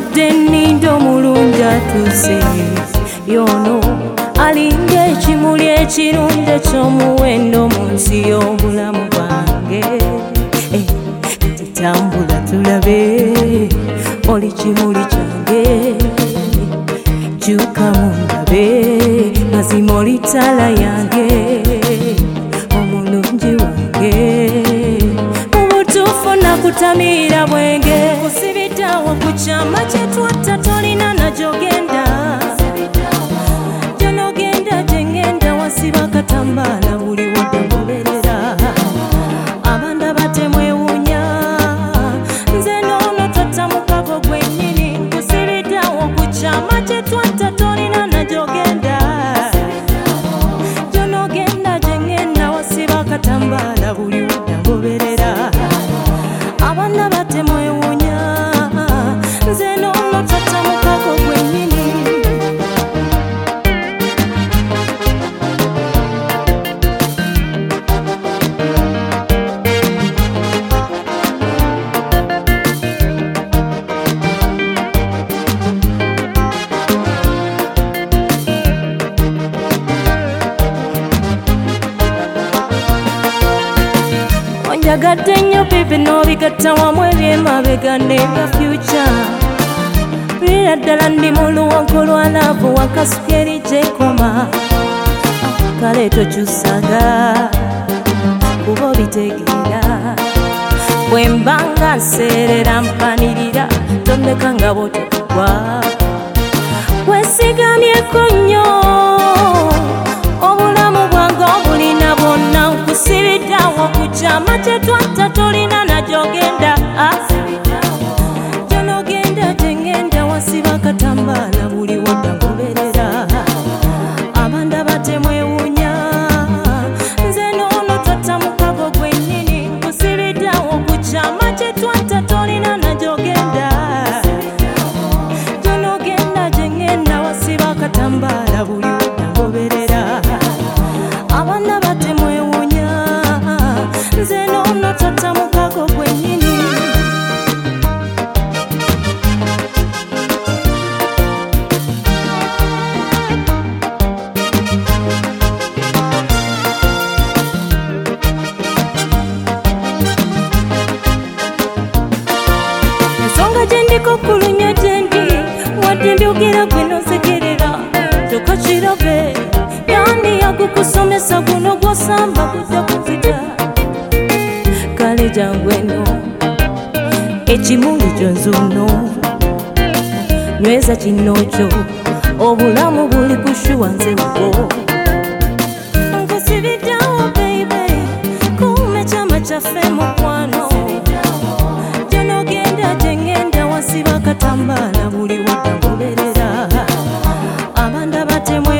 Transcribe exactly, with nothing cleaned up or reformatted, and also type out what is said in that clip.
Nvudde nnindo omulungi atuuse yono alinga ekimuli ekirungi eky'omuwendo mu nsi y'obulamu bwange. Tambula tulabe oli kimuli kyange, kyuka mundabe mazima oli ttaala yange, omulungi wange mu butuufu nakutamiira bwenge. Kusibitawo ku kyama kye twatta tolina nagyogenda, gyonogenda gye ngenda wasiba katambaala buli wadde ngoberera. Abanda batemwewuunya nze noono twattamukago gwennyini. Kusibitawo ku kyama kye twatta tolina nagyogenda, gyonogenda gye ngenda wasiba katambaala buli wadde ngoberera. Abanda batemwewuunya nze noono twattamukago gwennyini. Onjagadde nnyo pipi n'obigatta wamu eby'emabega n'ebya future. Mpulira ddala ndi mu luwonko lwa laavu wakasukeri gyekoma. Kale tokyusaga kuba obitegeera, bwe mba nga nseerera mpanirira tondeka nga bw'otekugwa. Weesigamyeko nnyo obulamu bwange obulina bwonna. Nkusibiddawo ku kyama kye twatta tolina nagyogenda, gyonogenda gye ngenda wasiba katambaala buli wadde ngoberera. Abanda batemwewuunya nze noono twattamukago gwennyini. Nkusibiddawo ku kyama kye twatta tolina nagyogenda, gyonogenda gye ngenda wasiba katambaala buli wadde ngoberera. Abanda batemwewuunya nze noono twattamukago gwennyini. Ensonga gye ndiko kulunya gye ndi wadde mbyogera gwe nonsekerera tokakirabe. Yani yagukusomesa guno gw'osamba kujja kuzita. Kale jangu eno ekimuli kyo nzuuno nyweza kino kyo obulamu buli kushuwa nze bwo. Nkusibiddawo baby kuume kyama kyaffe mukwano, gyonogenda gye ngenda wasiba katambaala buli wadde ngoberera. Abanda batemwe